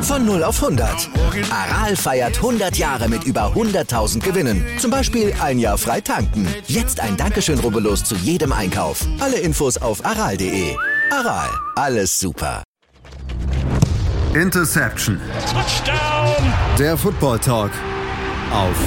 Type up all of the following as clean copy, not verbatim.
Von 0 auf 100. Aral feiert 100 Jahre mit über 100.000 Gewinnen. Zum Beispiel ein Jahr frei tanken. Jetzt ein Dankeschön, rubbellos zu jedem Einkauf. Alle Infos auf aral.de. Aral, alles super. Interception. Touchdown. Der Football Talk auf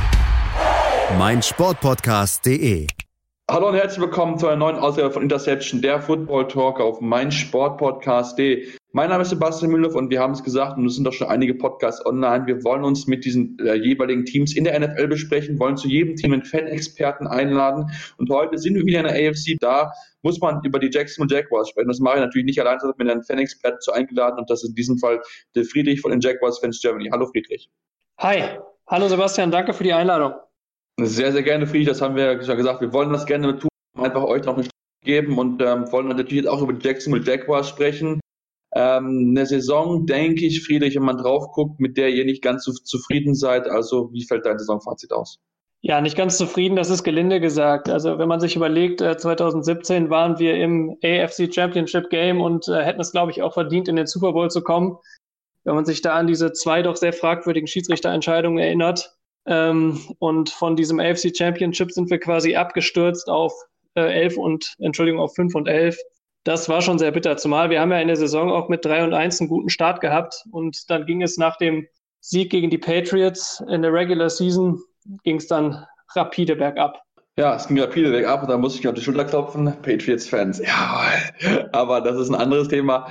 meinsportpodcast.de. Hallo und herzlich willkommen zu einer neuen Ausgabe von Interception, der Football Talk auf meinsportpodcast.de. Mein Name ist Sebastian Müller und wir haben es gesagt, und es sind doch schon einige Podcasts online, wir wollen uns mit diesen jeweiligen Teams in der NFL besprechen, wollen zu jedem Team einen Fan-Experten einladen und heute sind wir wieder in der AFC, da muss man über die Jacksonville Jaguars sprechen. Das mache ich natürlich nicht allein, sondern mit einem Fan-Experten zu eingeladen und das ist in diesem Fall der Friedrich von den Jaguars Fans Germany. Hallo Friedrich. Hi, hallo Sebastian, danke für die Einladung. Sehr, sehr gerne, Friedrich, das haben wir ja schon gesagt, wir wollen das gerne tun, einfach euch noch eine Stimme geben und wollen natürlich auch über die Jacksonville Jaguars sprechen. Eine Saison, denke ich, Friedrich, wenn man drauf guckt, mit der ihr nicht ganz so zufrieden seid, also wie fällt dein Saisonfazit aus? Ja, nicht ganz zufrieden, das ist gelinde gesagt. Also wenn man sich überlegt, 2017 waren wir im AFC Championship Game und hätten es, glaube ich, auch verdient, in den Super Bowl zu kommen. Wenn man sich da an diese 2 doch sehr fragwürdigen Schiedsrichterentscheidungen erinnert. Und von diesem AFC Championship sind wir quasi abgestürzt auf 5 und 11. Das war schon sehr bitter, zumal wir haben ja in der Saison auch mit 3-1 einen guten Start gehabt und dann ging es nach dem Sieg gegen die Patriots in der Regular Season, ging es dann rapide bergab. Ja, es ging rapide bergab und da muss ich mir auf die Schulter klopfen, Patriots-Fans, ja, aber das ist ein anderes Thema.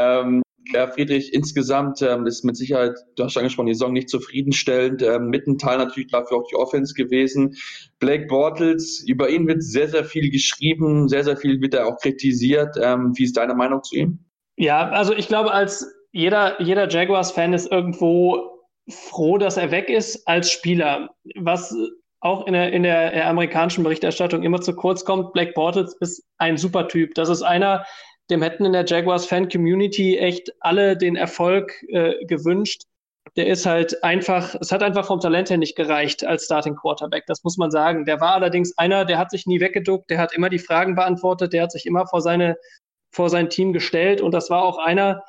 Ja, Friedrich, insgesamt ist mit Sicherheit, du hast schon angesprochen, die Saison nicht zufriedenstellend. Mit einem Teil natürlich dafür auch die Offense gewesen. Blake Bortles, über ihn wird sehr, sehr viel geschrieben, sehr, sehr viel wird er auch kritisiert. Wie ist deine Meinung zu ihm? Ja, also ich glaube, als jeder Jaguars-Fan ist irgendwo froh, dass er weg ist als Spieler. Was auch in der amerikanischen Berichterstattung immer zu kurz kommt, Blake Bortles ist ein super Typ. Das ist einer, dem hätten in der Jaguars-Fan-Community echt alle den Erfolg gewünscht. Der ist halt einfach, es hat einfach vom Talent her nicht gereicht als Starting Quarterback, das muss man sagen. Der war allerdings einer, der hat sich nie weggeduckt, der hat immer die Fragen beantwortet, der hat sich immer vor sein Team gestellt und das war auch einer,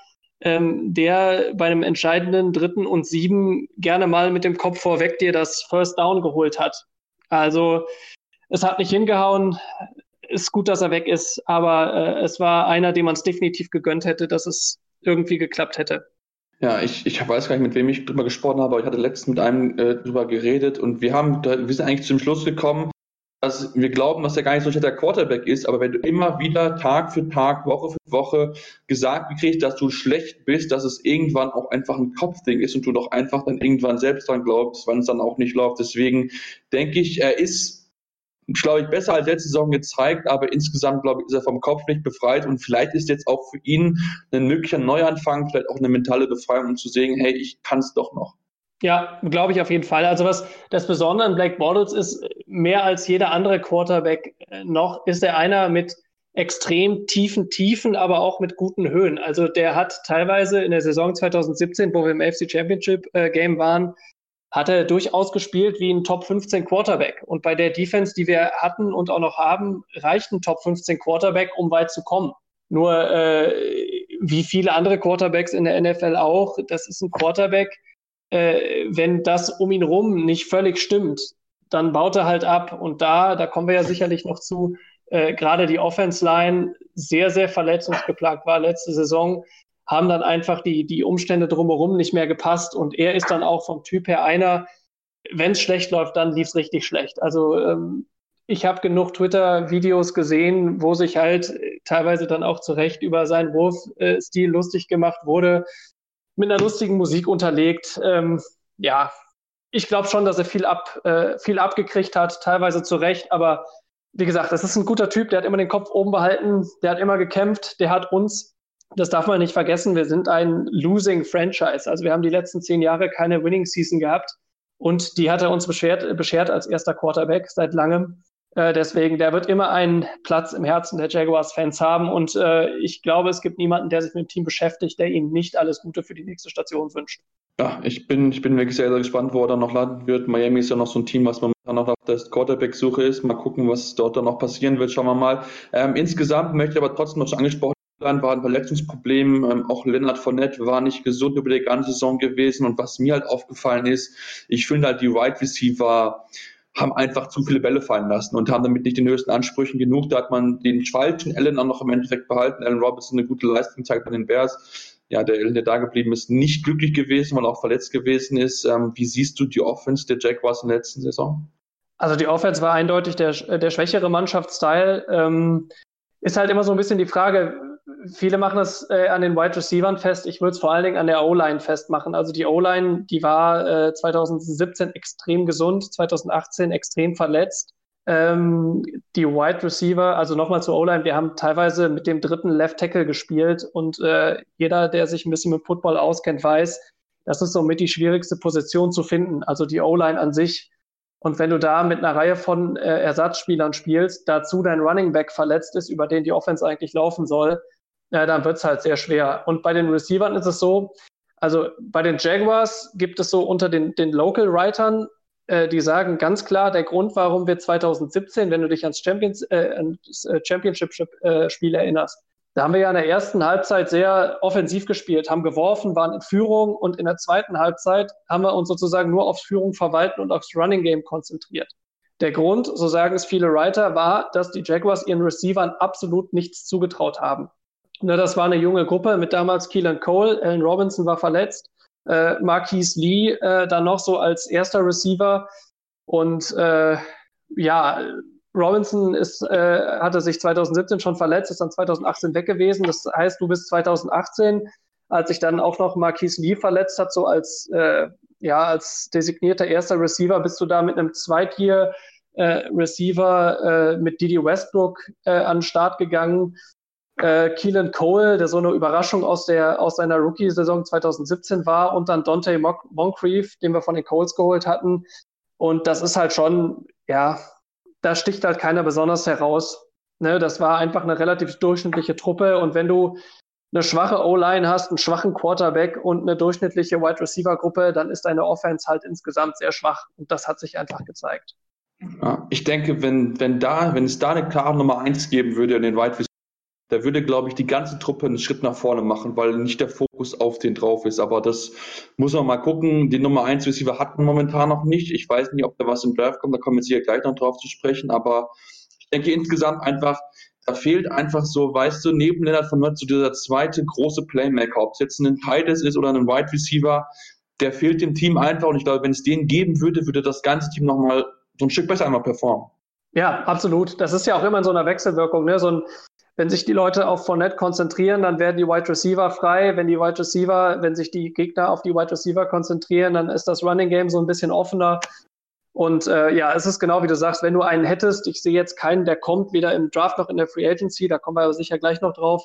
der bei einem entscheidenden 3. und 7 gerne mal mit dem Kopf vorweg dir das First Down geholt hat. Also es hat nicht hingehauen. Ist gut, dass er weg ist, aber es war einer, dem man es definitiv gegönnt hätte, dass es irgendwie geklappt hätte. Ja, ich weiß gar nicht, mit wem ich drüber gesprochen habe, aber ich hatte letztens mit einem drüber geredet und wir sind eigentlich zum Schluss gekommen, dass wir glauben, dass er gar nicht so ein schlechter Quarterback ist, aber wenn du immer wieder Tag für Tag, Woche für Woche gesagt kriegst, dass du schlecht bist, dass es irgendwann auch einfach ein Kopfding ist und du doch einfach dann irgendwann selbst dran glaubst, wenn es dann auch nicht läuft. Deswegen denke ich, er ist, glaube ich, besser als letzte Saison gezeigt, aber insgesamt, glaube ich, ist er vom Kopf nicht befreit und vielleicht ist jetzt auch für ihn ein möglicher Neuanfang, vielleicht auch eine mentale Befreiung, um zu sehen, hey, ich kann es doch noch. Ja, glaube ich auf jeden Fall. Also was das Besondere an Blake Bortles ist, mehr als jeder andere Quarterback noch, ist er einer mit extrem tiefen, aber auch mit guten Höhen. Also der hat teilweise in der Saison 2017, wo wir im AFC Championship Game waren, hat er durchaus gespielt wie ein Top 15 Quarterback. Und bei der Defense, die wir hatten und auch noch haben, reicht ein Top 15 Quarterback, um weit zu kommen. Nur wie viele andere Quarterbacks in der NFL auch, das ist ein Quarterback, wenn das um ihn rum nicht völlig stimmt, dann baut er halt ab. Und da kommen wir ja sicherlich noch zu, gerade die Offense-Line sehr, sehr verletzungsgeplagt war letzte Saison, haben dann einfach die Umstände drumherum nicht mehr gepasst und er ist dann auch vom Typ her einer, wenn es schlecht läuft, dann lief es richtig schlecht. Also ich habe genug Twitter-Videos gesehen, wo sich halt teilweise dann auch zu Recht über seinen Wurfstil lustig gemacht wurde, mit einer lustigen Musik unterlegt. Ja, ich glaube schon, dass er viel abgekriegt hat, teilweise zu Recht, aber wie gesagt, das ist ein guter Typ, der hat immer den Kopf oben behalten, der hat immer gekämpft, der hat uns, das darf man nicht vergessen, wir sind ein Losing Franchise. Also wir haben die letzten 10 Jahre keine Winning Season gehabt und die hat er uns beschert als erster Quarterback seit langem. Deswegen, der wird immer einen Platz im Herzen der Jaguars-Fans haben und ich glaube, es gibt niemanden, der sich mit dem Team beschäftigt, der ihnen nicht alles Gute für die nächste Station wünscht. Ja, ich bin wirklich sehr, sehr gespannt, wo er dann noch landen wird. Miami ist ja noch so ein Team, was momentan noch auf der Quarterback-Suche ist. Mal gucken, was dort dann noch passieren wird. Schauen wir mal. Insgesamt möchte ich aber trotzdem noch schon angesprochen, Dann war ein Verletzungsproblem, auch Leonard Fournette war nicht gesund über die ganze Saison gewesen und was mir halt aufgefallen ist, ich finde halt die Wide Receiver haben einfach zu viele Bälle fallen lassen und haben damit nicht den höchsten Ansprüchen genug. Da hat man den falschen Allen auch noch im Endeffekt behalten. Allen Robinson eine gute Leistung gezeigt bei den Bears. Ja, der Allen, der da geblieben ist, nicht glücklich gewesen, weil er auch verletzt gewesen ist. Wie siehst du die Offense der Jaguars in der letzten Saison? Also die Offense war eindeutig der schwächere Mannschaftsteil. Ist halt immer so ein bisschen die Frage, viele machen das an den Wide Receivern fest. Ich würde es vor allen Dingen an der O-Line festmachen. Also die O-Line, die war 2017 extrem gesund, 2018 extrem verletzt. Die Wide Receiver, also nochmal zur O-Line, wir haben teilweise mit dem dritten Left Tackle gespielt und jeder, der sich ein bisschen mit Football auskennt, weiß, das ist somit die schwierigste Position zu finden. Also die O-Line an sich. Und wenn du da mit einer Reihe von Ersatzspielern spielst, dazu dein Running Back verletzt ist, über den die Offense eigentlich laufen soll, dann wird es halt sehr schwer. Und bei den Receivern ist es so, also bei den Jaguars gibt es so unter den Local Writern, die sagen ganz klar, der Grund, warum wir 2017, wenn du dich ans Championship-Spiel erinnerst, da haben wir ja in der ersten Halbzeit sehr offensiv gespielt, haben geworfen, waren in Führung und in der zweiten Halbzeit haben wir uns sozusagen nur aufs Führung verwalten und aufs Running Game konzentriert. Der Grund, so sagen es viele Writer, war, dass die Jaguars ihren Receivern absolut nichts zugetraut haben. Das war eine junge Gruppe mit damals Keelan Cole, Allen Robinson war verletzt, Marquise Lee dann noch so als erster Receiver und Robinson hatte sich 2017 schon verletzt, ist dann 2018 weg gewesen. Das heißt, du bist 2018, als sich dann auch noch Marquise Lee verletzt hat, so als designierter erster Receiver, bist du da mit einem Zweittier-Receiver mit Dede Westbrook an den Start gegangen. Keelan Cole, der so eine Überraschung aus seiner Rookie-Saison 2017 war, und dann Dante Moncrief, den wir von den Colts geholt hatten. Und das ist halt schon, ja, da sticht halt keiner besonders heraus. Ne, das war einfach eine relativ durchschnittliche Truppe. Und wenn du eine schwache O-Line hast, einen schwachen Quarterback und eine durchschnittliche Wide-Receiver-Gruppe, dann ist deine Offense halt insgesamt sehr schwach. Und das hat sich einfach gezeigt. Ja, ich denke, wenn es da eine klare Nummer 1 geben würde in den Wide Receiver, da würde, glaube ich, die ganze Truppe einen Schritt nach vorne machen, weil nicht der Fokus auf den drauf ist. Aber das muss man mal gucken. Die Nummer 1 Receiver hatten momentan noch nicht. Ich weiß nicht, ob da was im Draft kommt. Da kommen wir jetzt hier gleich noch drauf zu sprechen. Aber ich denke insgesamt einfach, da fehlt einfach so, weißt du, neben Leonard Fournette so dieser zweite große Playmaker, ob es jetzt ein Tight End ist oder ein Wide Receiver, der fehlt dem Team einfach. Und ich glaube, wenn es den geben würde, würde das ganze Team nochmal so ein Stück besser einmal performen. Ja, absolut. Das ist ja auch immer in so einer Wechselwirkung, ne? Wenn sich die Leute auf Fournette konzentrieren, dann werden die Wide Receiver frei. Wenn sich die Gegner auf die Wide Receiver konzentrieren, dann ist das Running Game so ein bisschen offener. Und es ist genau wie du sagst, wenn du einen hättest, ich sehe jetzt keinen, der kommt, weder im Draft noch in der Free Agency, da kommen wir aber sicher gleich noch drauf.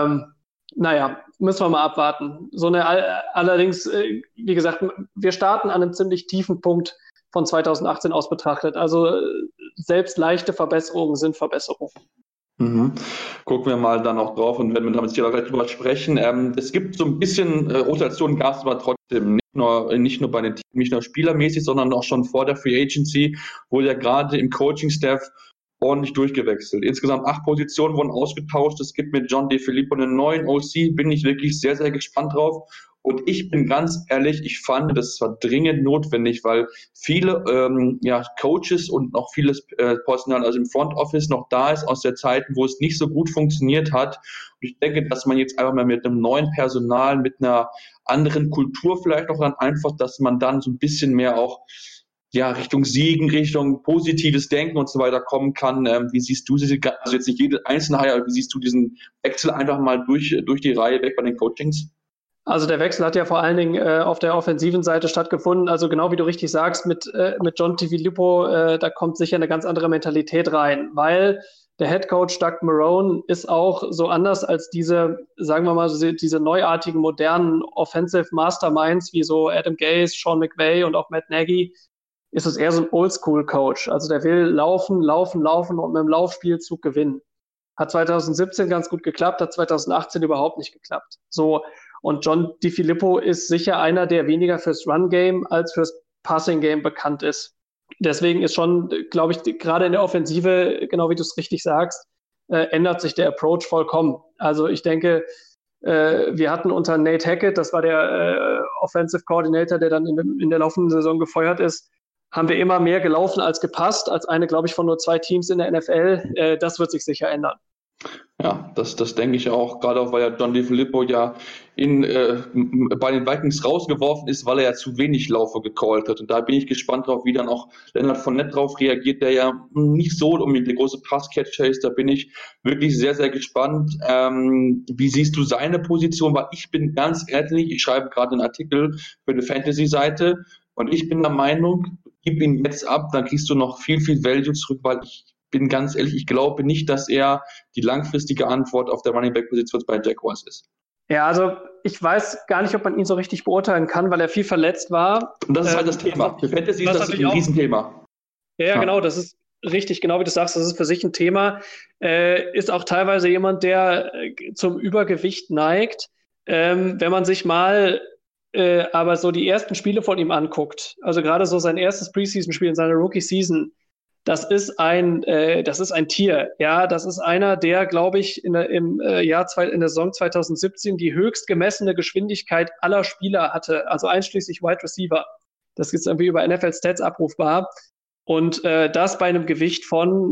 Müssen wir mal abwarten. Allerdings, wie gesagt, wir starten an einem ziemlich tiefen Punkt von 2018 aus betrachtet. Also selbst leichte Verbesserungen sind Verbesserungen. Mhm. Gucken wir mal dann auch drauf und werden wir damit sicher gleich drüber sprechen. Es gibt so ein bisschen Rotation, gab es aber trotzdem nicht nur bei den Teams, nicht nur spielermäßig, sondern auch schon vor der Free Agency, wurde ja gerade im Coaching-Staff ordentlich durchgewechselt. Insgesamt 8 Positionen wurden ausgetauscht. Es gibt mit John DeFilippo einen neuen OC, bin ich wirklich sehr, sehr gespannt drauf. Und ich bin ganz ehrlich, ich fand, das war dringend notwendig, weil viele Coaches und noch vieles Personal, also im Front Office, noch da ist aus der Zeit, wo es nicht so gut funktioniert hat. Und ich denke, dass man jetzt einfach mal mit einem neuen Personal, mit einer anderen Kultur vielleicht auch dann einfach, dass man dann so ein bisschen mehr auch Richtung Siegen, Richtung positives Denken und so weiter kommen kann. Wie siehst du diese, also jetzt nicht jede einzelne Reihe, aber wie siehst du diesen Wechsel einfach mal durch die Reihe weg bei den Coachings? Also der Wechsel hat ja vor allen Dingen auf der offensiven Seite stattgefunden. Also genau wie du richtig sagst, mit John DeFilippo, da kommt sicher eine ganz andere Mentalität rein, weil der Head Coach Doug Marrone ist auch so anders als diese, sagen wir mal, diese neuartigen, modernen Offensive Masterminds wie so Adam Gase, Sean McVay und auch Matt Nagy. Ist es eher so ein Oldschool-Coach. Also der will laufen und mit dem Laufspielzug gewinnen. Hat 2017 ganz gut geklappt, hat 2018 überhaupt nicht geklappt. So. Und John DeFilippo ist sicher einer, der weniger fürs Run-Game als fürs Passing-Game bekannt ist. Deswegen ist schon, glaube ich, gerade in der Offensive, genau wie du es richtig sagst, ändert sich der Approach vollkommen. Also ich denke, wir hatten unter Nate Hackett, das war der Offensive Coordinator, der dann in der laufenden Saison gefeuert ist, haben wir immer mehr gelaufen als gepasst, als eine, glaube ich, von nur 2 Teams in der NFL. Das wird sich sicher ändern. Ja, das denke ich auch, gerade auch, weil ja John DeFilippo ja bei den Vikings rausgeworfen ist, weil er ja zu wenig Laufe gecallt hat. Und da bin ich gespannt drauf, wie dann auch Leonard Fournette drauf reagiert, der ja nicht so unbedingt der große Passcatcher ist. Da bin ich wirklich sehr, sehr gespannt. Wie siehst du seine Position? Weil ich bin ganz ehrlich, ich schreibe gerade einen Artikel für eine Fantasy-Seite und ich bin der Meinung, gib ihn jetzt ab, dann kriegst du noch viel, viel Value zurück, weil ich bin ganz ehrlich, ich glaube nicht, dass er die langfristige Antwort auf der Running Back Position bei Jaguars ist. Ja, also ich weiß gar nicht, ob man ihn so richtig beurteilen kann, weil er viel verletzt war. Und das ist halt das Thema. Für Fantasy ist das ein Riesenthema. Ja, genau, das ist richtig, genau wie du sagst, das ist für sich ein Thema. Ist auch teilweise jemand, der zum Übergewicht neigt. Wenn man sich mal aber so die ersten Spiele von ihm anguckt, also gerade so sein erstes Preseason-Spiel in seiner Rookie-Season, das ist ein Tier. Ja, das ist einer, der, glaube ich, in der Saison 2017 die höchst gemessene Geschwindigkeit aller Spieler hatte, also einschließlich Wide Receiver. Das ist irgendwie über NFL Stats abrufbar. Und das bei einem Gewicht von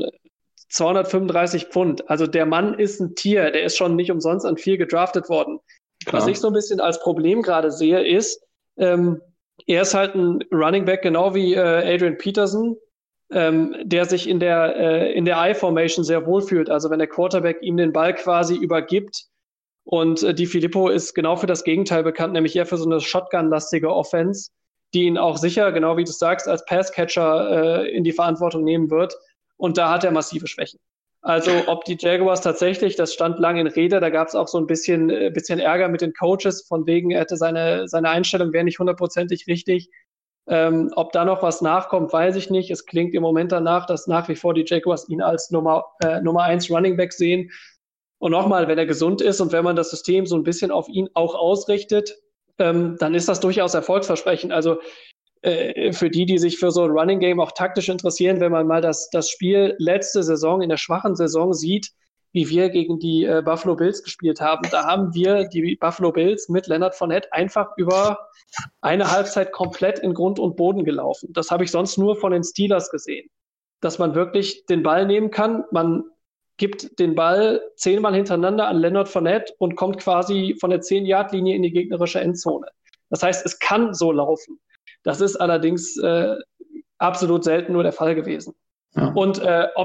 235 Pfund. Also der Mann ist ein Tier, der ist schon nicht umsonst an 4 gedraftet worden. Klar. Was ich so ein bisschen als Problem gerade sehe, ist, er ist halt ein Running Back, genau wie Adrian Peterson, der sich in der I-Formation sehr wohl fühlt. Also wenn der Quarterback ihm den Ball quasi übergibt. Und DeFilippo ist genau für das Gegenteil bekannt, nämlich eher für so eine Shotgun-lastige Offense, die ihn auch sicher, genau wie du sagst, als Passcatcher in die Verantwortung nehmen wird. Und da hat er massive Schwächen. Also ob die Jaguars tatsächlich, das stand lange in Rede, da gab es auch so ein bisschen Ärger mit den Coaches, von wegen, er hätte seine Einstellung wäre nicht 100% richtig. Ob da noch was nachkommt, weiß ich nicht. Es klingt im Moment danach, dass nach wie vor die Jaguars ihn als Nummer 1 Running Back sehen. Und nochmal, wenn er gesund ist und wenn man das System so ein bisschen auf ihn auch ausrichtet, dann ist das durchaus erfolgsversprechend. Also für die sich für so ein Running Game auch taktisch interessieren, wenn man mal das Spiel letzte Saison, in der schwachen Saison sieht, wie wir gegen die Buffalo Bills gespielt haben. Da haben wir die Buffalo Bills mit Leonard Fournette einfach über eine Halbzeit komplett in Grund und Boden gelaufen. Das habe ich sonst nur von den Steelers gesehen. Dass man wirklich den Ball nehmen kann, man gibt den Ball 10-mal hintereinander an Leonard Fournette und kommt quasi von der 10-Yard-Linie in die gegnerische Endzone. Das heißt, es kann so laufen. Das ist allerdings absolut selten nur der Fall gewesen. Ja. Und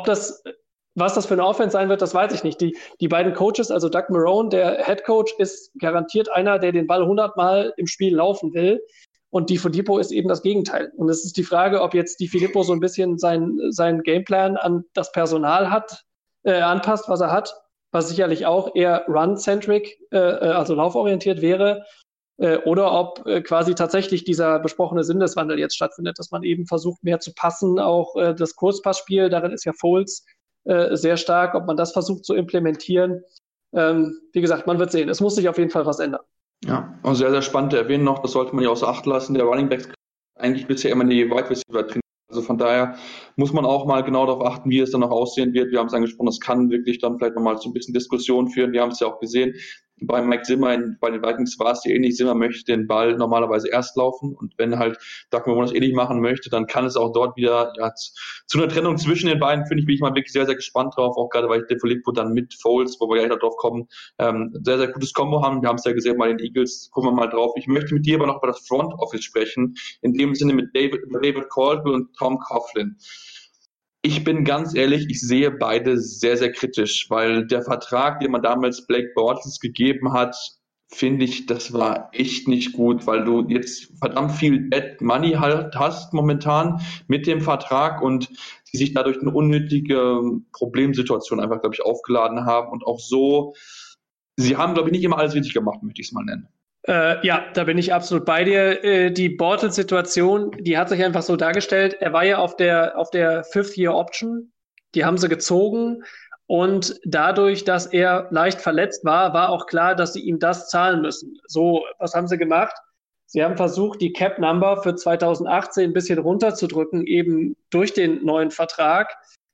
was das für eine Offense sein wird, das weiß ich nicht. Die beiden Coaches, also Doug Marrone, der Head Coach, ist garantiert einer, der den Ball 100-mal im Spiel laufen will. Und DeFilippo ist eben das Gegenteil. Und es ist die Frage, ob jetzt DeFilippo so ein bisschen seinen Gameplan an das Personal anpasst, was er hat, was sicherlich auch eher run-centric, also lauforientiert wäre, oder ob quasi tatsächlich dieser besprochene Sinneswandel jetzt stattfindet, dass man eben versucht, mehr zu passen, auch das Kurzpassspiel, darin ist ja Foles sehr stark, ob man das versucht zu implementieren. Wie gesagt, man wird sehen. Es muss sich auf jeden Fall was ändern. Ja, und sehr, sehr spannend erwähnen noch, das sollte man ja außer Acht lassen, der Running Back eigentlich bisher immer die Wide Receiver trainiert. Also von daher muss man auch mal genau darauf achten, wie es dann noch aussehen wird. Wir haben es angesprochen, das kann wirklich dann vielleicht nochmal zu ein bisschen Diskussion führen. Wir haben es ja auch gesehen, bei Mike Zimmer bei den Vikings war es ja ähnlich. Zimmer möchte den Ball normalerweise erst laufen und wenn halt Doug Marrone das ähnlich machen möchte, dann kann es auch dort wieder zu einer Trennung zwischen den beiden, bin ich mal wirklich sehr, sehr gespannt drauf, auch gerade weil ich DeFilippo dann mit Foles, wo wir ja drauf kommen, sehr, sehr gutes Kombo haben. Wir haben es ja gesehen bei den Eagles, gucken wir mal drauf. Ich möchte mit dir aber noch über das Front Office sprechen, in dem Sinne mit David Caldwell und Tom Coughlin. Ich bin ganz ehrlich, ich sehe beide sehr, sehr kritisch, weil der Vertrag, den man damals Blake Bortles gegeben hat, finde ich, das war echt nicht gut, weil du jetzt verdammt viel Dead Money halt hast momentan mit dem Vertrag und die sich dadurch eine unnötige Problemsituation einfach, glaube ich, aufgeladen haben und auch so, sie haben, glaube ich, nicht immer alles richtig gemacht, möchte ich es mal nennen. Ja, da bin ich absolut bei dir. Die Bortles-Situation, die hat sich einfach so dargestellt. Er war ja auf der Fifth-Year-Option. Die haben sie gezogen. Und dadurch, dass er leicht verletzt war auch klar, dass sie ihm das zahlen müssen. So, was haben sie gemacht? Sie haben versucht, die Cap-Number für 2018 ein bisschen runterzudrücken, eben durch den neuen Vertrag.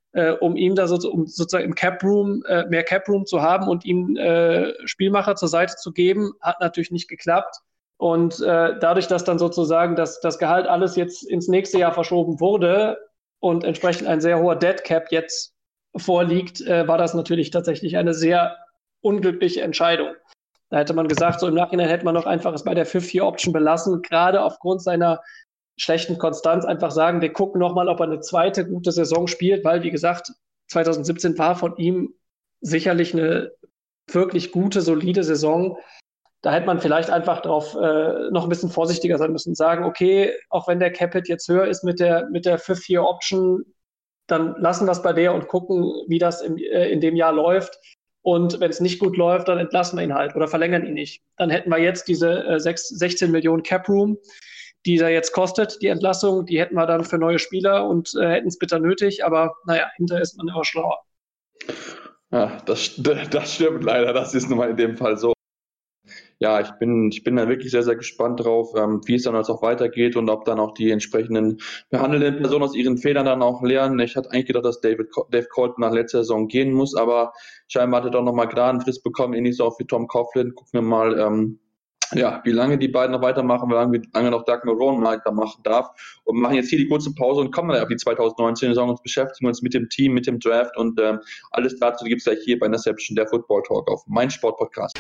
um ihm da sozusagen im Cap-Room, mehr Cap-Room zu haben und ihm Spielmacher zur Seite zu geben, hat natürlich nicht geklappt. Und dadurch, dass dann sozusagen das Gehalt alles jetzt ins nächste Jahr verschoben wurde und entsprechend ein sehr hoher Dead Cap jetzt vorliegt, war das natürlich tatsächlich eine sehr unglückliche Entscheidung. Da hätte man gesagt, so im Nachhinein hätte man noch einfach es bei der Fifth-Year-Option belassen, gerade aufgrund seiner schlechten Konstanz einfach sagen, wir gucken nochmal, ob er eine zweite gute Saison spielt, weil, wie gesagt, 2017 war von ihm sicherlich eine wirklich gute, solide Saison. Da hätte man vielleicht einfach drauf noch ein bisschen vorsichtiger sein müssen, sagen, okay, auch wenn der Cap-Hit jetzt höher ist mit der Fifth-Year-Option, dann lassen wir es bei der und gucken, wie das in dem Jahr läuft. Und wenn es nicht gut läuft, dann entlassen wir ihn halt oder verlängern ihn nicht. Dann hätten wir jetzt diese 16 Millionen Cap-Room, die er jetzt kostet, die Entlassung, die hätten wir dann für neue Spieler und hätten es bitter nötig. Aber naja, hinterher ist man immer schlauer. Ja, das stimmt leider. Das ist nun mal in dem Fall so. Ja, ich bin da wirklich sehr, sehr gespannt drauf, wie es dann jetzt auch weitergeht und ob dann auch die entsprechenden behandelnden Personen aus ihren Fehlern dann auch lernen. Ich hatte eigentlich gedacht, dass Dave Colton nach letzter Saison gehen muss, aber scheinbar hat er doch nochmal Gnadenfrist bekommen, ähnlich so auch wie Tom Coughlin. Gucken wir mal, wie lange die beiden noch weitermachen, wie lange noch Doug Marrone weitermachen darf. Und machen jetzt hier die kurze Pause und kommen dann auf die 2019-Saison und beschäftigen uns mit dem Team, mit dem Draft und alles dazu gibt es gleich hier bei Interception, der Football Talk auf mein Sportpodcast.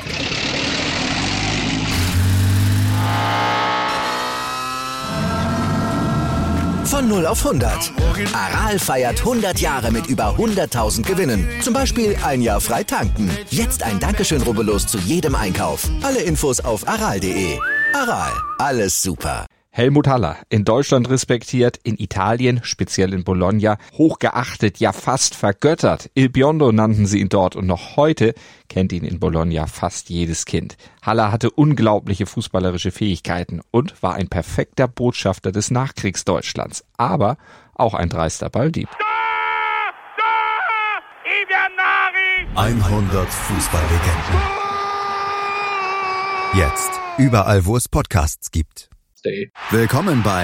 Von 0 auf 100. Aral feiert 100 Jahre mit über 100.000 Gewinnen. Zum Beispiel ein Jahr frei tanken. Jetzt ein Dankeschön, rubbellos zu jedem Einkauf. Alle Infos auf aral.de. Aral, alles super. Helmut Haller, in Deutschland respektiert, in Italien, speziell in Bologna, hochgeachtet, ja fast vergöttert. Il Biondo nannten sie ihn dort und noch heute kennt ihn in Bologna fast jedes Kind. Haller hatte unglaubliche fußballerische Fähigkeiten und war ein perfekter Botschafter des Nachkriegsdeutschlands, aber auch ein dreister Balldieb. 100 Fußballlegenden. Jetzt überall, wo es Podcasts gibt. Willkommen bei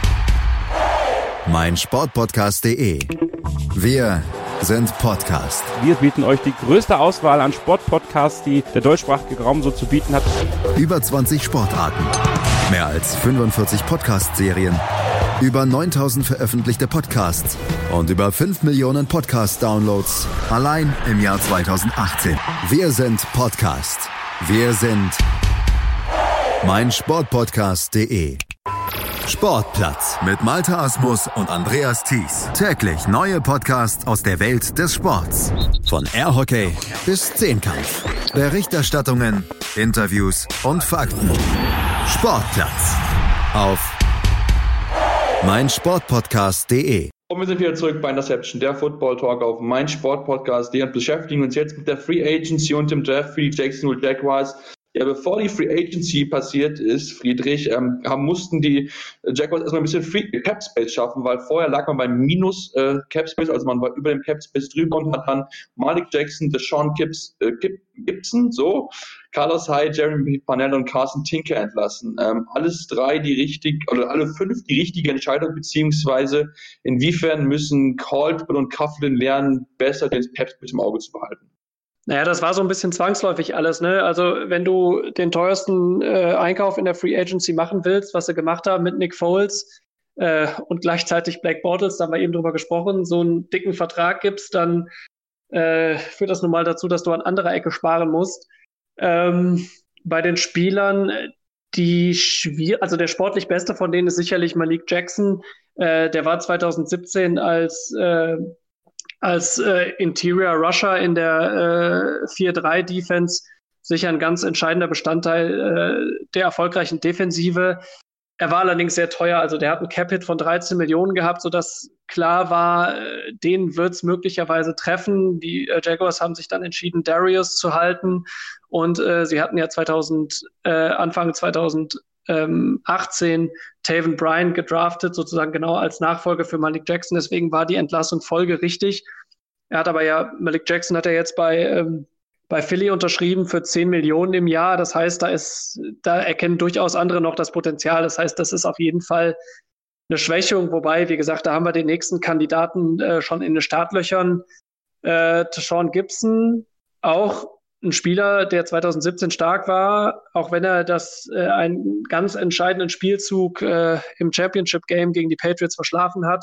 meinsportpodcast.de. Wir sind Podcast. Wir bieten euch die größte Auswahl an Sportpodcasts, die der deutschsprachige Raum so zu bieten hat. Über 20 Sportarten, mehr als 45 Podcast-Serien, über 9000 veröffentlichte Podcasts und über 5 Millionen Podcast-Downloads allein im Jahr 2018. Wir sind Podcast. Wir sind meinsportpodcast.de. Sportplatz mit Malte Asmus und Andreas Thies. Täglich neue Podcasts aus der Welt des Sports. Von Airhockey bis Zehnkampf. Berichterstattungen, Interviews und Fakten. Sportplatz auf meinsportpodcast.de. Und wir sind wieder zurück bei Interception, der Football Talk auf meinsportpodcast.de und beschäftigen uns jetzt mit der Free Agency und dem Draft für die Jacksonville Jaguars. Ja, bevor die Free Agency passiert ist, Friedrich, mussten die Jaguars erstmal ein bisschen Cap Space schaffen, weil vorher lag man beim Minus Cap Space, also man war über dem Cap Space drüber und hat dann Malik Jackson, Deshaun Gibson, Carlos Hyde, Jeremy Parnell und Carson Tinker entlassen. Alles drei alle fünf die richtige Entscheidung, beziehungsweise inwiefern müssen Caldwell und Coughlin lernen, besser den Cap Space im Auge zu behalten. Naja, das war so ein bisschen zwangsläufig alles, ne? Also wenn du den teuersten Einkauf in der Free Agency machen willst, was sie gemacht haben mit Nick Foles und gleichzeitig Blake Bortles, da haben wir eben drüber gesprochen, so einen dicken Vertrag gibst, dann führt das nun mal dazu, dass du an anderer Ecke sparen musst. Bei den Spielern, also der sportlich Beste von denen ist sicherlich Malik Jackson. Der war 2017 als Interior Rusher in der 4-3 Defense sicher ein ganz entscheidender Bestandteil der erfolgreichen Defensive. Er war allerdings sehr teuer, also der hat einen Cap-Hit von 13 Millionen gehabt, sodass klar war, den wird es möglicherweise treffen. Die Jaguars haben sich dann entschieden, Darius zu halten und sie hatten ja Anfang 2018 Taven Bryan gedraftet, sozusagen genau als Nachfolger für Malik Jackson. Deswegen war die Entlassung folgerichtig. Malik Jackson hat ja jetzt bei Philly unterschrieben für 10 Millionen im Jahr. Das heißt, da erkennen durchaus andere noch das Potenzial. Das heißt, das ist auf jeden Fall Schwächung, wobei, wie gesagt, da haben wir den nächsten Kandidaten schon in den Startlöchern. Tashaun Gibson, auch ein Spieler, der 2017 stark war, auch wenn er einen ganz entscheidenden Spielzug im Championship-Game gegen die Patriots verschlafen hat.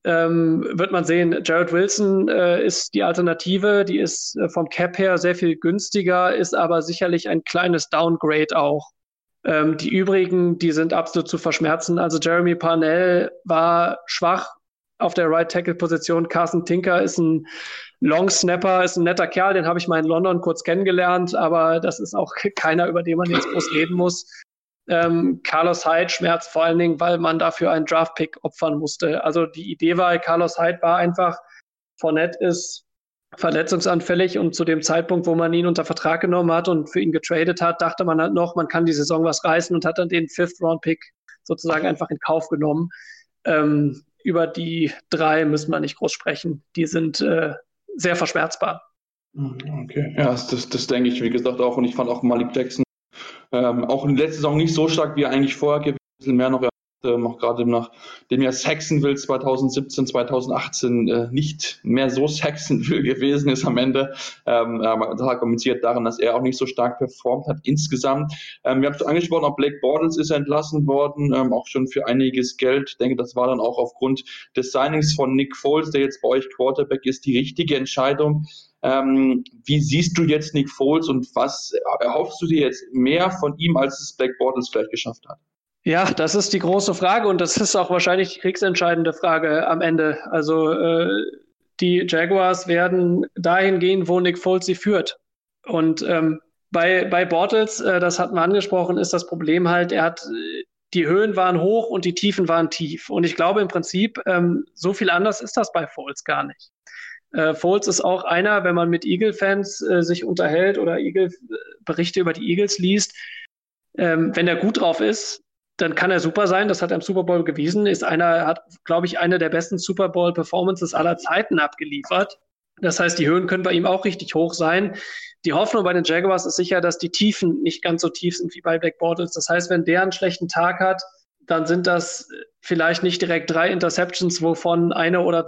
Wird man sehen, Jarrett Wilson ist die Alternative, die ist vom Cap her sehr viel günstiger, ist aber sicherlich ein kleines Downgrade auch. Die übrigen, die sind absolut zu verschmerzen. Also Jeremy Parnell war schwach auf der Right-Tackle-Position. Carson Tinker ist ein Long-Snapper, ist ein netter Kerl, den habe ich mal in London kurz kennengelernt, aber das ist auch keiner, über den man jetzt groß reden muss. Carlos Hyde schmerzt vor allen Dingen, weil man dafür einen Draft-Pick opfern musste. Also die Idee war, Carlos Hyde war einfach, Fournette ist verletzungsanfällig und zu dem Zeitpunkt, wo man ihn unter Vertrag genommen hat und für ihn getradet hat, dachte man halt noch, man kann die Saison was reißen und hat dann den 5th-Round-Pick sozusagen einfach in Kauf genommen. Über die 3 müssen wir nicht groß sprechen. Die sind sehr verschmerzbar. Okay, ja, das denke ich, wie gesagt, auch. Und ich fand auch Malik Jackson auch in der letzten Saison nicht so stark, wie er eigentlich vorher gewesen ist. Ein bisschen mehr noch, auch gerade nachdem ja Saxonville 2017, 2018 nicht mehr so Saxonville gewesen ist am Ende. Das argumentiert daran, dass er auch nicht so stark performt hat insgesamt. Wir haben es angesprochen, auch Blake Bortles ist entlassen worden, auch schon für einiges Geld. Ich denke, das war dann auch aufgrund des Signings von Nick Foles, der jetzt bei euch Quarterback ist, die richtige Entscheidung. Wie siehst du jetzt Nick Foles und was erhoffst du dir jetzt mehr von ihm, als es Blake Bortles vielleicht geschafft hat? Ja, das ist die große Frage und das ist auch wahrscheinlich die kriegsentscheidende Frage am Ende. Also die Jaguars werden dahin gehen, wo Nick Foles sie führt. Und bei Bortles, das hatten wir angesprochen, ist das Problem halt, die Höhen waren hoch und die Tiefen waren tief. Und ich glaube im Prinzip, so viel anders ist das bei Foles gar nicht. Foles ist auch einer, wenn man mit Eagle-Fans sich unterhält oder Berichte über die Eagles liest, wenn er gut drauf ist, dann kann er super sein. Das hat er im Super Bowl bewiesen. Hat, glaube ich, eine der besten Super Bowl-Performances aller Zeiten abgeliefert. Das heißt, die Höhen können bei ihm auch richtig hoch sein. Die Hoffnung bei den Jaguars ist sicher, dass die Tiefen nicht ganz so tief sind wie bei Blake Bortles. Das heißt, wenn der einen schlechten Tag hat, dann sind das vielleicht nicht direkt 3 Interceptions, wovon 1 oder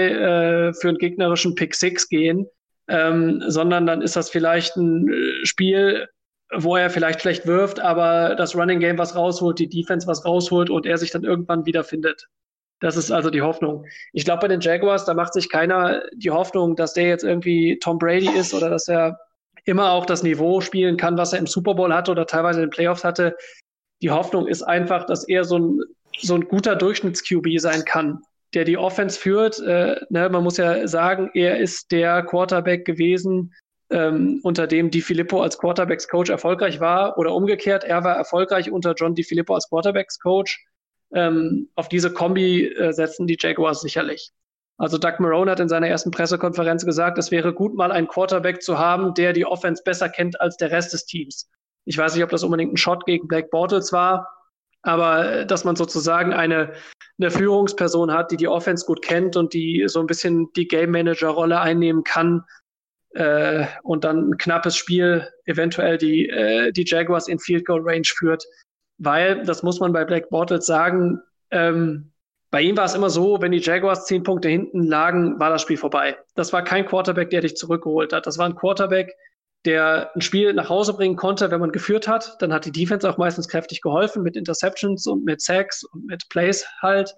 2 für einen gegnerischen Pick 6 gehen, sondern dann ist das vielleicht ein Spiel, wo er vielleicht schlecht wirft, aber das Running Game was rausholt, die Defense was rausholt und er sich dann irgendwann wiederfindet. Das ist also die Hoffnung. Ich glaube, bei den Jaguars, da macht sich keiner die Hoffnung, dass der jetzt irgendwie Tom Brady ist oder dass er immer auch das Niveau spielen kann, was er im Super Bowl hatte oder teilweise in den Playoffs hatte. Die Hoffnung ist einfach, dass er so ein guter Durchschnitts-QB sein kann, der die Offense führt. Man muss ja sagen, er ist der Quarterback gewesen, unter dem DiFilippo als Quarterbacks-Coach erfolgreich war oder umgekehrt, er war erfolgreich unter John DiFilippo als Quarterbacks-Coach. Auf diese Kombi setzen die Jaguars sicherlich. Also Doug Marrone hat in seiner ersten Pressekonferenz gesagt, es wäre gut, mal einen Quarterback zu haben, der die Offense besser kennt als der Rest des Teams. Ich weiß nicht, ob das unbedingt ein Shot gegen Blake Bortles war, aber dass man sozusagen eine Führungsperson hat, die Offense gut kennt und die so ein bisschen die Game-Manager-Rolle einnehmen kann, und dann ein knappes Spiel eventuell die Jaguars in Field Goal Range führt. Weil, das muss man bei Blake Bortles sagen, bei ihm war es immer so, wenn die Jaguars 10 Punkte hinten lagen, war das Spiel vorbei. Das war kein Quarterback, der dich zurückgeholt hat. Das war ein Quarterback, der ein Spiel nach Hause bringen konnte, wenn man geführt hat. Dann hat die Defense auch meistens kräftig geholfen mit Interceptions und mit Sacks und mit Plays halt.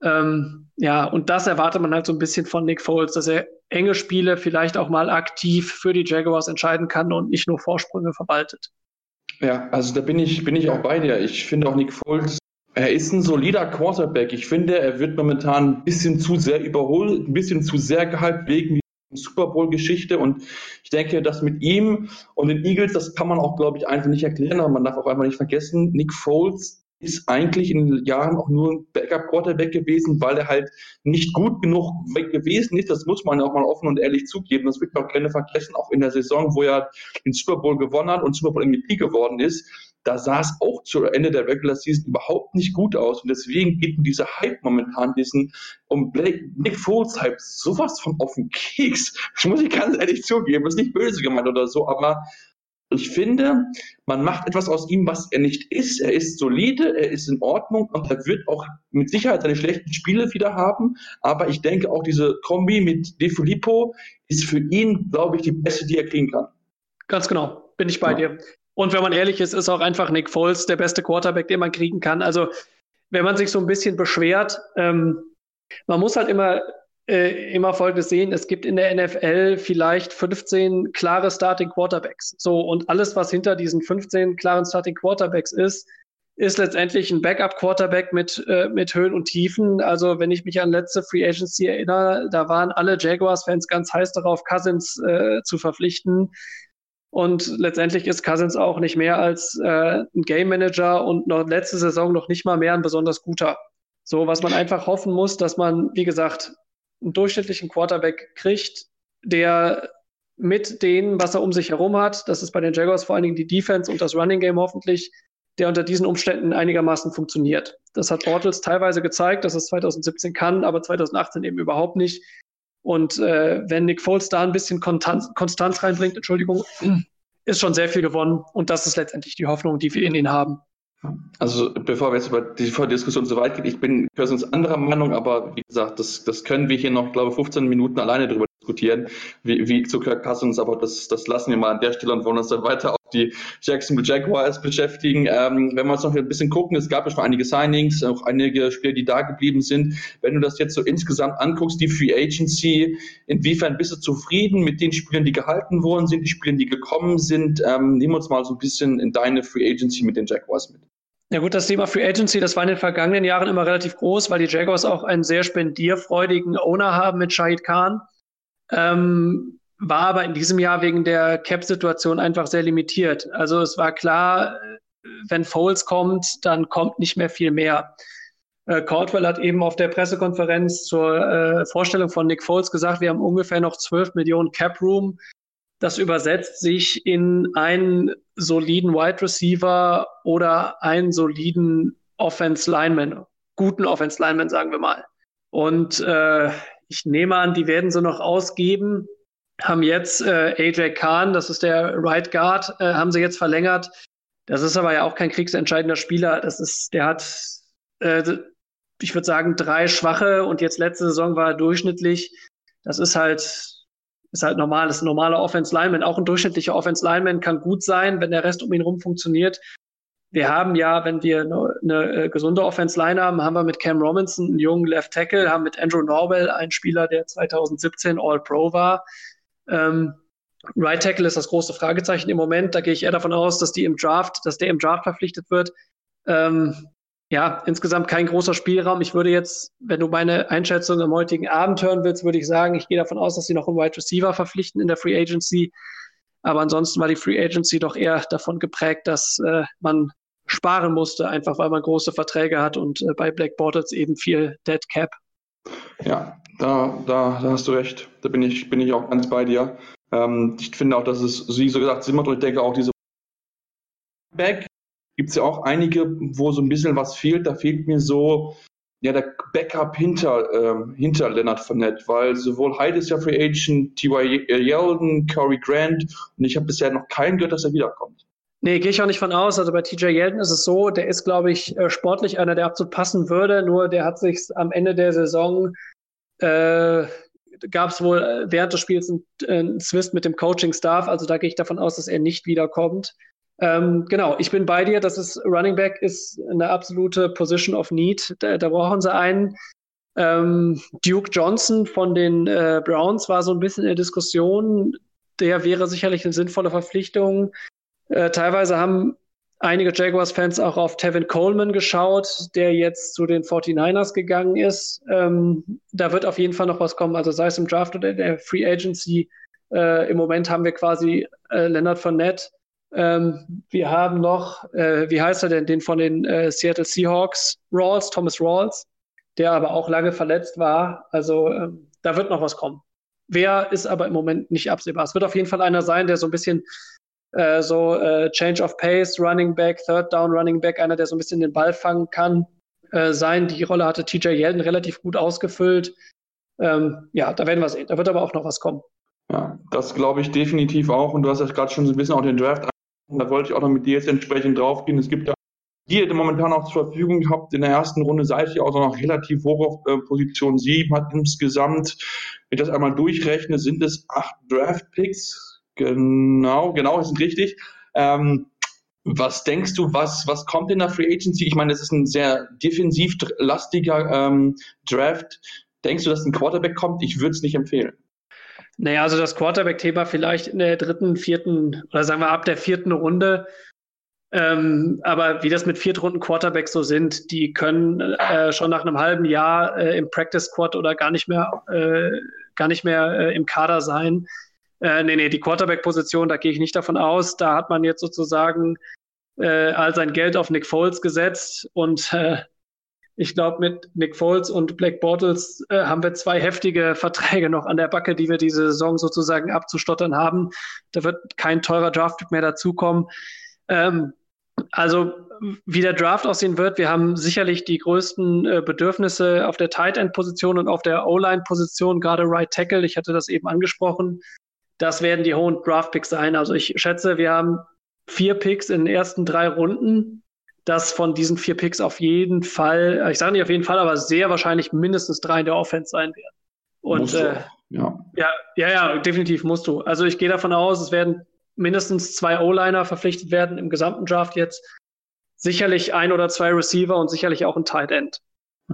Und das erwartet man halt so ein bisschen von Nick Foles, dass er enge Spiele vielleicht auch mal aktiv für die Jaguars entscheiden kann und nicht nur Vorsprünge verwaltet. Ja, also da bin ich auch bei dir. Ich finde auch Nick Foles, er ist ein solider Quarterback. Ich finde, er wird momentan ein bisschen zu sehr überholt, ein bisschen zu sehr gehypt wegen der Super Bowl-Geschichte. Und ich denke, dass mit ihm und den Eagles, das kann man auch, glaube ich, einfach nicht erklären. Aber man darf auch einfach nicht vergessen, Nick Foles ist eigentlich in den Jahren auch nur ein Backup-Quarterback gewesen, weil er halt nicht gut genug gewesen ist. Das muss man ja auch mal offen und ehrlich zugeben. Das wird man auch gerne vergessen, auch in der Saison, wo er den Super Bowl gewonnen hat und Super Bowl MVP geworden ist. Da sah es auch zu Ende der Regular Season überhaupt nicht gut aus. Und deswegen geht mir dieser Hype momentan Nick Foles Hype sowas von auf den Keks. Das muss ich ganz ehrlich zugeben. Das ist nicht böse gemeint oder so, aber Ich finde, man macht etwas aus ihm, was er nicht ist. Er ist solide, er ist in Ordnung und er wird auch mit Sicherheit seine schlechten Spiele wieder haben. Aber ich denke auch diese Kombi mit DeFilippo ist für ihn, glaube ich, die beste, die er kriegen kann. Ganz genau, bin ich bei dir. Und wenn man ehrlich ist auch einfach Nick Foles der beste Quarterback, den man kriegen kann. Also wenn man sich so ein bisschen beschwert, man muss halt immer Folgendes sehen, es gibt in der NFL vielleicht 15 klare Starting Quarterbacks. So, und alles, was hinter diesen 15 klaren Starting Quarterbacks ist letztendlich ein Backup-Quarterback mit Höhen und Tiefen. Also wenn ich mich an letzte Free Agency erinnere, da waren alle Jaguars-Fans ganz heiß darauf, Cousins zu verpflichten. Und letztendlich ist Cousins auch nicht mehr als ein Game Manager und noch letzte Saison noch nicht mal mehr ein besonders guter. So, was man einfach hoffen muss, dass man, wie gesagt, einen durchschnittlichen Quarterback kriegt, der mit dem, was er um sich herum hat, das ist bei den Jaguars vor allen Dingen die Defense und das Running Game hoffentlich, der unter diesen Umständen einigermaßen funktioniert. Das hat Bortles teilweise gezeigt, dass es 2017 kann, aber 2018 eben überhaupt nicht. Und wenn Nick Foles da ein bisschen Konstanz reinbringt, ist schon sehr viel gewonnen. Und das ist letztendlich die Hoffnung, die wir in ihn haben. Also bevor wir jetzt über die Diskussion so weit gehen, ich bin Cousins anderer Meinung, aber wie gesagt, das können wir hier noch, glaube ich, 15 Minuten alleine drüber diskutieren, wie zu Kirk Cousins, aber das lassen wir mal an der Stelle und wollen uns dann weiter auf die Jacksonville Jaguars beschäftigen. Wenn wir uns noch ein bisschen gucken, es gab ja schon einige Signings, auch einige Spieler, die da geblieben sind. Wenn du das jetzt so insgesamt anguckst, die Free Agency, inwiefern bist du zufrieden mit den Spielern, die gehalten worden sind, die Spieler, die gekommen sind? Nehmen wir uns mal so ein bisschen in deine Free Agency mit den Jaguars mit. Ja gut, das Thema Free Agency, das war in den vergangenen Jahren immer relativ groß, weil die Jaguars auch einen sehr spendierfreudigen Owner haben mit Shahid Khan. War aber in diesem Jahr wegen der Cap-Situation einfach sehr limitiert. Also es war klar, wenn Foles kommt, dann kommt nicht mehr viel mehr. Caldwell hat eben auf der Pressekonferenz zur Vorstellung von Nick Foles gesagt, wir haben ungefähr noch 12 Millionen Cap-Room. Das übersetzt sich in einen soliden Wide Receiver oder einen soliden Offense-Lineman. Guten Offense-Lineman, sagen wir mal. Und ich nehme an, die werden sie noch ausgeben. Haben jetzt AJ Khan, das ist der Right Guard, haben sie jetzt verlängert. Das ist aber ja auch kein kriegsentscheidender Spieler. Der hat, ich würde sagen, 3 schwache und jetzt letzte Saison war er durchschnittlich. Das ist halt normal, das ist ein normaler Offense-Lineman. Auch ein durchschnittlicher Offense-Lineman kann gut sein, wenn der Rest um ihn rum funktioniert. Wir haben ja, wenn wir eine gesunde Offense-Line haben wir mit Cam Robinson einen jungen Left Tackle, haben mit Andrew Norwell einen Spieler, der 2017 All-Pro war. Right Tackle ist das große Fragezeichen im Moment. Da gehe ich eher davon aus, dass der im Draft verpflichtet wird. Insgesamt kein großer Spielraum. Ich würde jetzt, wenn du meine Einschätzung am heutigen Abend hören willst, würde ich sagen, ich gehe davon aus, dass sie noch einen Wide Receiver verpflichten in der Free Agency. Aber ansonsten war die Free Agency doch eher davon geprägt, dass man sparen musste, einfach weil man große Verträge hat und bei Black Bortles eben viel Dead Cap. Ja, da hast du recht. Da bin ich auch ganz bei dir. Ich finde auch, dass es, wie so gesagt, Simmert, und ich denke auch diese Back gibt es ja auch einige, wo so ein bisschen was fehlt. Da fehlt mir so der Backup hinter Leonard Fournette, weil sowohl Hyde ist ja Free Agent, T.Y. Yeldon, Corey Grant, und ich habe bisher noch keinen gehört, dass er wiederkommt. Nee, gehe ich auch nicht von aus. Also bei T.J. Yeldon ist es so, der ist, glaube ich, sportlich einer, der absolut passen würde, nur der hat sich am Ende der Saison gab es wohl während des Spiels einen Zwist mit dem Coaching-Staff, also da gehe ich davon aus, dass er nicht wiederkommt. Genau, ich bin bei dir, Running Back ist eine absolute Position of Need, da brauchen sie einen. Duke Johnson von den Browns war so ein bisschen in der Diskussion, der wäre sicherlich eine sinnvolle Verpflichtung. Teilweise haben einige Jaguars-Fans auch auf Tevin Coleman geschaut, der jetzt zu den 49ers gegangen ist. Da wird auf jeden Fall noch was kommen, also sei es im Draft oder in der Free Agency. Im Moment haben wir quasi Leonard Fournette. Wir haben noch, wie heißt er denn, den von den Seattle Seahawks, Thomas Rawls, der aber auch lange verletzt war. Also da wird noch was kommen. Wer ist aber im Moment nicht absehbar. Es wird auf jeden Fall einer sein, der so ein bisschen Change of Pace, Running Back, Third Down Running Back, einer, der so ein bisschen den Ball fangen kann, sein. Die Rolle hatte T.J. Yeldon relativ gut ausgefüllt. Da werden wir sehen. Da wird aber auch noch was kommen. Ja, das glaube ich definitiv auch. Und du hast ja gerade schon so ein bisschen auch den Draft Da wollte ich auch noch mit dir jetzt entsprechend draufgehen. Es gibt ja die momentan auch zur Verfügung habt. In der ersten Runde seid ihr auch noch relativ hoch auf Position 7, hat insgesamt, wenn ich das einmal durchrechne, sind es 8 Draft-Picks. Genau, das sind richtig. Was denkst du, was kommt in der Free Agency? Ich meine, es ist ein sehr defensiv lastiger Draft. Denkst du, dass ein Quarterback kommt? Ich würde es nicht empfehlen. Naja, also das Quarterback-Thema vielleicht in der 3., 4. oder sagen wir ab der 4. Runde. Aber wie das mit Viertrunden-Quarterbacks so sind, die können schon nach einem halben Jahr im Practice-Squad oder gar nicht mehr im Kader sein. Nee, die Quarterback-Position, da gehe ich nicht davon aus. Da hat man jetzt sozusagen all sein Geld auf Nick Foles gesetzt und ich glaube, mit Nick Foles und Blake Bortles haben wir 2 heftige Verträge noch an der Backe, die wir diese Saison sozusagen abzustottern haben. Da wird kein teurer Draft-Pick mehr dazukommen. Also wie der Draft aussehen wird, wir haben sicherlich die größten Bedürfnisse auf der Tight-End-Position und auf der O-Line-Position, gerade Right Tackle, ich hatte das eben angesprochen. Das werden die hohen Draft-Picks sein. Also ich schätze, wir haben 4 Picks in den ersten 3 Runden, dass von diesen 4 Picks auf jeden Fall, ich sage nicht auf jeden Fall, aber sehr wahrscheinlich mindestens 3 in der Offense sein werden. Und ja, definitiv musst du. Also ich gehe davon aus, es werden mindestens 2 O-Liner verpflichtet werden im gesamten Draft jetzt. Sicherlich 1 oder 2 Receiver und sicherlich auch ein Tight End.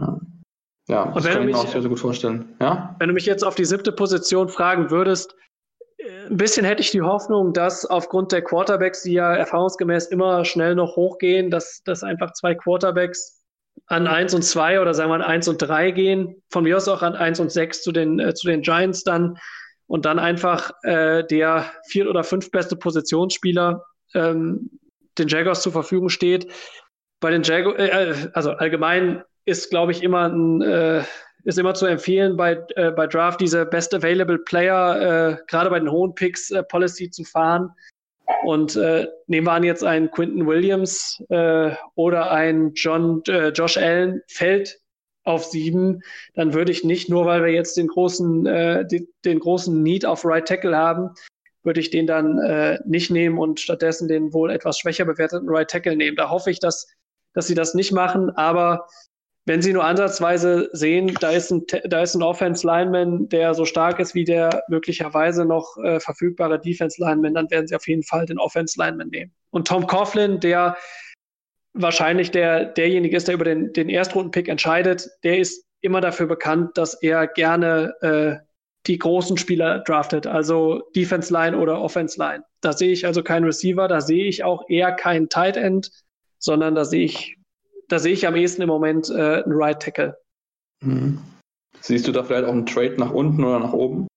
Ja, das kann ich mir auch sehr, sehr gut vorstellen. Ja? Wenn du mich jetzt auf die 7. Position fragen würdest, ein bisschen hätte ich die Hoffnung, dass aufgrund der Quarterbacks, die ja erfahrungsgemäß immer schnell noch hochgehen, dass einfach 2 Quarterbacks an 1 und 2 oder sagen wir an 1 und 3 gehen, von mir aus auch an 1 und 6 zu den Giants dann und dann einfach der 4. oder 5. beste Positionsspieler den Jaguars zur Verfügung steht. Bei den Jaguars, also allgemein ist, glaube ich, ist immer zu empfehlen, bei Draft diese Best Available Player, gerade bei den hohen Picks, Policy zu fahren. Und nehmen wir an, jetzt einen Quinton Williams oder einen Josh Allen fällt auf 7, dann würde ich nicht, nur weil wir jetzt den großen Need auf Right Tackle haben, würde ich den dann nicht nehmen und stattdessen den wohl etwas schwächer bewerteten Right Tackle nehmen. Da hoffe ich, dass sie das nicht machen, aber wenn Sie nur ansatzweise sehen, da ist ein Offense-Lineman, der so stark ist wie der möglicherweise noch verfügbare Defense-Lineman, dann werden Sie auf jeden Fall den Offense-Lineman nehmen. Und Tom Coughlin, der wahrscheinlich derjenige ist, der über den Erstrunden-Pick entscheidet, der ist immer dafür bekannt, dass er gerne die großen Spieler draftet, also Defense-Line oder Offense-Line. Da sehe ich also keinen Receiver, da sehe ich auch eher keinen Tight End, sondern da sehe ich am ehesten im Moment einen Right Tackle. Siehst du da vielleicht auch einen Trade nach unten oder nach oben?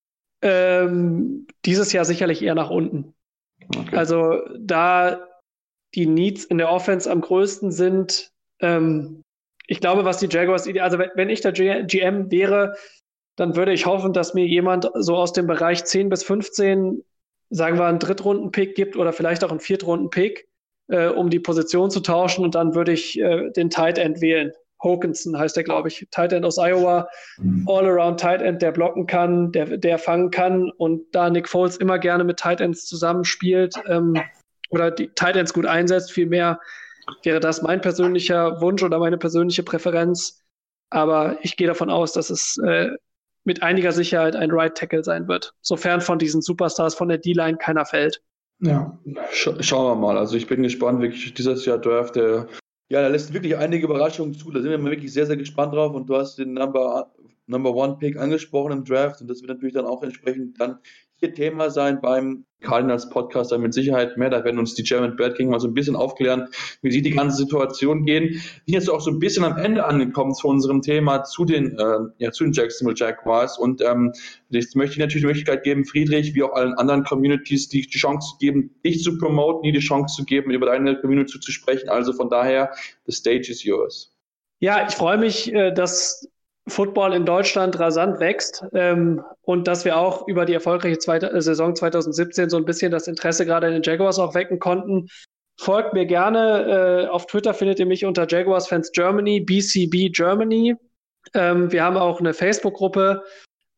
Dieses Jahr sicherlich eher nach unten. Okay. Also da die Needs in der Offense am größten sind, ich glaube, was die Jaguars, also wenn ich der GM wäre, dann würde ich hoffen, dass mir jemand so aus dem Bereich 10 bis 15, sagen wir, einen Drittrunden-Pick gibt oder vielleicht auch einen Viertrunden-Pick, um die Position zu tauschen, und dann würde ich den Tight End wählen. Hawkinson heißt der, glaube ich. Tight End aus Iowa. All-around Tight End, der blocken kann, der fangen kann, und da Nick Foles immer gerne mit Tight Ends zusammenspielt oder die Tight Ends gut einsetzt, vielmehr wäre das mein persönlicher Wunsch oder meine persönliche Präferenz. Aber ich gehe davon aus, dass es mit einiger Sicherheit ein Right Tackle sein wird, sofern von diesen Superstars von der D-Line keiner fällt. Ja, schauen wir mal. Also ich bin gespannt, wirklich dieses Jahr Draft, der lässt wirklich einige Überraschungen zu. Da sind wir mal wirklich sehr, sehr gespannt drauf. Und du hast den Number One Pick angesprochen im Draft. Und das wird natürlich dann auch entsprechend dann hier Thema sein beim Cardinals Podcast, dann mit Sicherheit mehr. Da werden uns die German Bird King mal so ein bisschen aufklären, wie sie die ganze Situation gehen. Wir sind jetzt auch so ein bisschen am Ende angekommen zu unserem Thema, zu den Jacksonville Jaguars. Und jetzt möchte ich natürlich die Möglichkeit geben, Friedrich, wie auch allen anderen Communities, die Chance zu geben, dich zu promoten, die Chance zu geben, über deine Community zu sprechen. Also von daher, the stage is yours. Ja, ich freue mich, dass Football in Deutschland rasant wächst und dass wir auch über die erfolgreiche Saison 2017 so ein bisschen das Interesse gerade in den Jaguars auch wecken konnten. Folgt mir gerne. Auf Twitter findet ihr mich unter Jaguars Fans Germany, BCB Germany. Wir haben auch eine Facebook-Gruppe,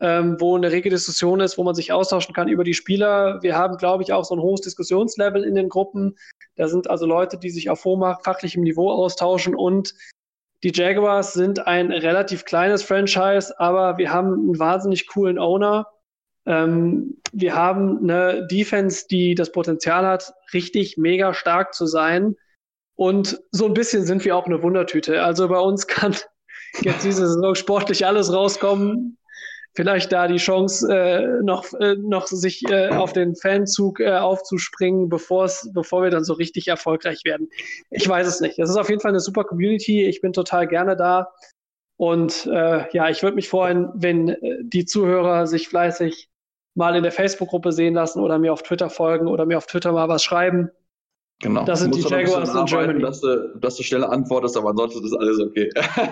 wo eine rege Diskussion ist, wo man sich austauschen kann über die Spieler. Wir haben, glaube ich, auch so ein hohes Diskussionslevel in den Gruppen. Da sind also Leute, die sich auf fachlichem Niveau austauschen, und die Jaguars sind ein relativ kleines Franchise, aber wir haben einen wahnsinnig coolen Owner. Wir haben eine Defense, die das Potenzial hat, richtig mega stark zu sein. Und so ein bisschen sind wir auch eine Wundertüte. Also bei uns kann jetzt diese Saison sportlich alles rauskommen. Vielleicht da die Chance, noch sich auf den Fanzug aufzuspringen, bevor wir dann so richtig erfolgreich werden. Ich weiß es nicht. Es ist auf jeden Fall eine super Community. Ich bin total gerne da. Und ich würde mich freuen, wenn die Zuhörer sich fleißig mal in der Facebook-Gruppe sehen lassen oder mir auf Twitter folgen oder mir auf Twitter mal was schreiben. Genau. Das sind die Jaguars in Germany. Dass du schnell antwortest, aber ansonsten ist alles okay.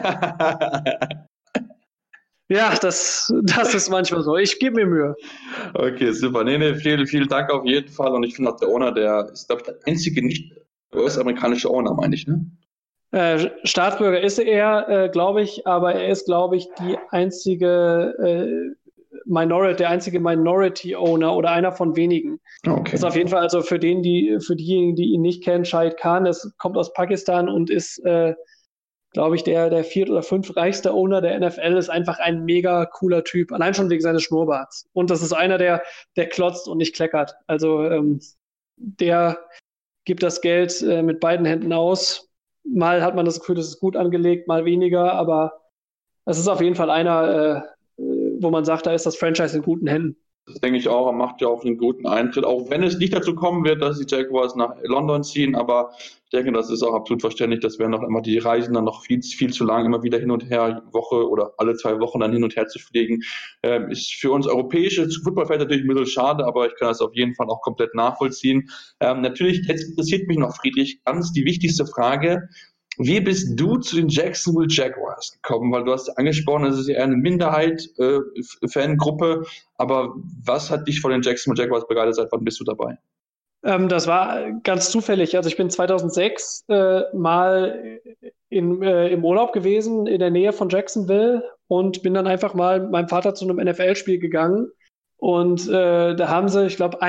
Ja, das ist manchmal so. Ich gebe mir Mühe. Okay, super. Nee, vielen Dank auf jeden Fall. Und ich finde auch der Owner, der ist, glaube ich, der einzige nicht US-amerikanische Owner, meine ich, ne? Staatsbürger ist er, glaube ich, aber er ist, glaube ich, der einzige Minority-Owner oder einer von wenigen. Okay. Das ist auf jeden Fall, also für diejenigen, die ihn nicht kennen, Shahid Khan, das kommt aus Pakistan und ist, glaube ich, der 4. oder 5. reichste Owner der NFL, ist einfach ein mega cooler Typ, allein schon wegen seines Schnurrbarts. Und das ist einer, der klotzt und nicht kleckert. Also der gibt das Geld mit beiden Händen aus. Mal hat man das Gefühl, das ist gut angelegt, mal weniger, aber es ist auf jeden Fall einer, wo man sagt, da ist das Franchise in guten Händen. Das denke ich auch, er macht ja auch einen guten Eintritt, auch wenn es nicht dazu kommen wird, dass die Jaguars nach London ziehen, aber ich denke, das ist auch absolut verständlich, das wären noch immer die Reisen dann noch viel zu lang, immer wieder hin und her, Woche oder alle 2 Wochen dann hin und her zu fliegen, ist für uns europäische Footballfans natürlich ein bisschen schade, aber ich kann das auf jeden Fall auch komplett nachvollziehen. Natürlich, jetzt interessiert mich noch, Friedrich, ganz die wichtigste Frage: Wie bist du zu den Jacksonville Jaguars gekommen? Weil du hast angesprochen, es ist eher eine Minderheit-Fangruppe, aber was hat dich von den Jacksonville Jaguars begeistert? Seit wann bist du dabei? Das war ganz zufällig. Also ich bin 2006 mal im Urlaub gewesen in der Nähe von Jacksonville und bin dann einfach mal mit meinem Vater zu einem NFL-Spiel gegangen. Und da haben sie, ich glaube,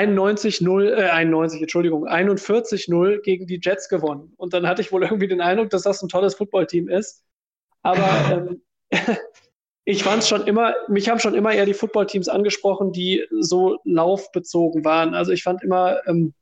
41-0 gegen die Jets gewonnen. Und dann hatte ich wohl irgendwie den Eindruck, dass das ein tolles Footballteam ist. Aber mich haben schon immer eher die Footballteams angesprochen, die so laufbezogen waren. Also ich fand immer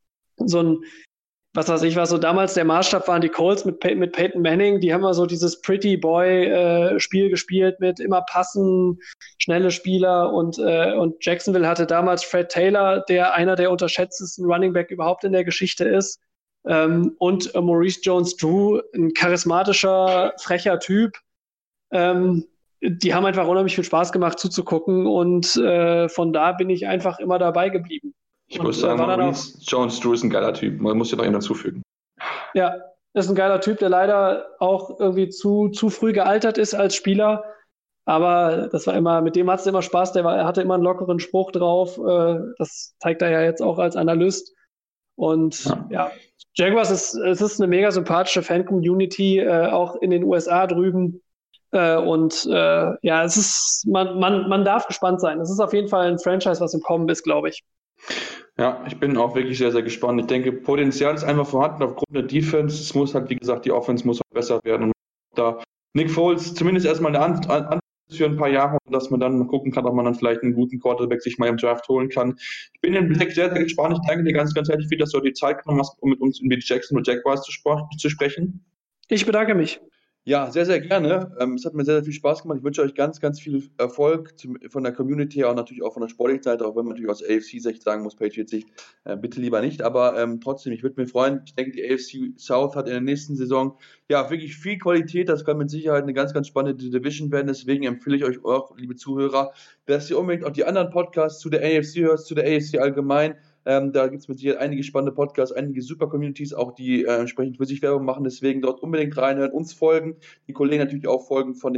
was so damals der Maßstab waren, die Colts mit Peyton Manning, die haben immer so dieses Pretty Boy Spiel gespielt mit immer passen, schnelle Spieler, und Jacksonville hatte damals Fred Taylor, der einer der unterschätztesten Running Back überhaupt in der Geschichte ist, und Maurice Jones-Drew, ein charismatischer, frecher Typ. Die haben einfach unheimlich viel Spaß gemacht zuzugucken, und von da bin ich einfach immer dabei geblieben. Ich muss sagen, Maurice Jones-Drew ist ein geiler Typ. Man muss ja noch einen dazufügen. Ja, ist ein geiler Typ, der leider auch irgendwie zu früh gealtert ist als Spieler. Aber das war immer, mit dem hat es immer Spaß. Er hatte immer einen lockeren Spruch drauf. Das zeigt er ja jetzt auch als Analyst. Und ja, Jaguars es ist eine mega sympathische Fan-Community, auch in den USA drüben. Es ist, man darf gespannt sein. Es ist auf jeden Fall ein Franchise, was im Kommen ist, glaube ich. Ja, ich bin auch wirklich sehr, sehr gespannt. Ich denke, Potenzial ist einfach vorhanden aufgrund der Defense. Es muss halt, wie gesagt, die Offense muss halt besser werden. Und da Nick Foles zumindest erstmal eine Antwort für ein paar Jahre, dass man dann mal gucken kann, ob man dann vielleicht einen guten Quarterback sich mal im Draft holen kann. Ich bin im Blick sehr, sehr gespannt. Ich danke dir ganz, ganz herzlich, dass du die Zeit genommen hast, um mit uns über die Jacksonville Jaguars zu sprechen. Ich bedanke mich. Ja, sehr, sehr gerne. Es hat mir sehr, sehr viel Spaß gemacht. Ich wünsche euch ganz, ganz viel Erfolg von der Community her und natürlich auch von der sportlichen Seite, auch wenn man natürlich aus AFC-Sicht sagen muss, Patriots-Sicht, bitte lieber nicht. Aber trotzdem, ich würde mich freuen. Ich denke, die AFC South hat in der nächsten Saison ja wirklich viel Qualität. Das kann mit Sicherheit eine ganz, ganz spannende Division werden. Deswegen empfehle ich euch auch, liebe Zuhörer, dass ihr unbedingt auch die anderen Podcasts zu der AFC hört, zu der AFC allgemein. Da gibt es mit Sicherheit einige spannende Podcasts, einige super Communities, auch die entsprechend für sich Werbung machen. Deswegen dort unbedingt reinhören, uns folgen. Die Kollegen natürlich auch folgen von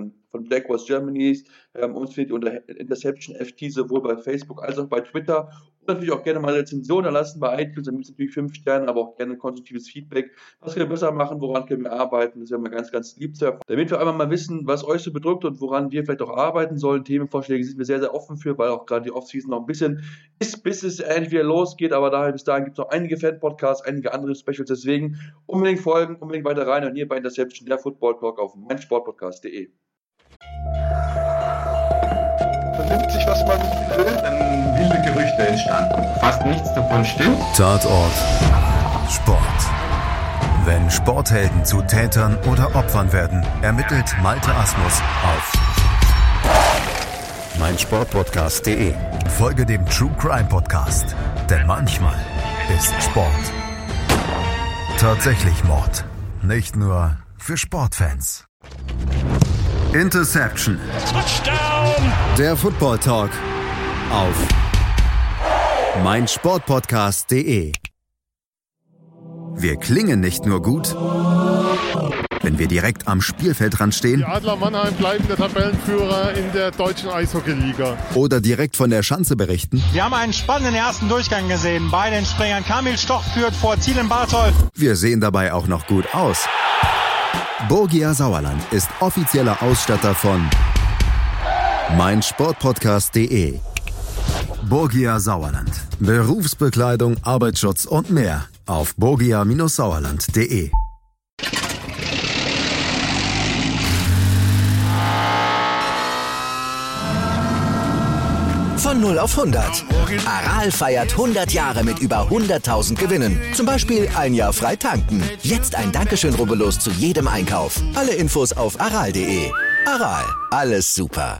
Jaguars Germany. Uns findet ihr unter Interception FT sowohl bei Facebook als auch bei Twitter. Natürlich auch gerne mal Rezensionen lassen bei iTunes, da gibt es natürlich 5 Sterne, aber auch gerne konstruktives Feedback. Was können wir besser machen, woran können wir arbeiten, das wäre mal ganz, ganz lieb zu erfahren. Damit wir einmal mal wissen, was euch so bedrückt und woran wir vielleicht auch arbeiten sollen. Themenvorschläge sind wir sehr, sehr offen für, weil auch gerade die Offseason noch ein bisschen ist, bis es endlich wieder losgeht, aber bis dahin gibt es noch einige Fan-Podcasts, einige andere Specials, deswegen unbedingt folgen, unbedingt weiter rein und hier bei Interception, der Football Talk auf meinsportpodcast.de. Vernimmt sich, was man will, dann wilde Gerüchte entstanden. Fast nichts davon stimmt. Tatort Sport. Wenn Sporthelden zu Tätern oder Opfern werden, ermittelt Malte Asmus auf meinsportpodcast.de. Folge dem True Crime Podcast, denn manchmal ist Sport tatsächlich Mord. Nicht nur für Sportfans. Interception. Touchdown! Der Football Talk auf meinsportpodcast.de. Wir klingen nicht nur gut, wenn wir direkt am Spielfeldrand stehen. Die Adler Mannheim bleiben der Tabellenführer in der deutschen Eishockeyliga. Oder direkt von der Schanze berichten. Wir haben einen spannenden ersten Durchgang gesehen. Bei den Springern Kamil Stoch führt vor Thielen Bartol. Wir sehen dabei auch noch gut aus. Borgia Sauerland ist offizieller Ausstatter von meinsportpodcast.de. Borgia Sauerland. Berufsbekleidung, Arbeitsschutz und mehr auf borgia-sauerland.de. Von 0 auf 100. Aral feiert 100 Jahre mit über 100.000 Gewinnen. Zum Beispiel ein Jahr frei tanken. Jetzt ein Dankeschön, rubbellos zu jedem Einkauf. Alle Infos auf aral.de. Aral, alles super.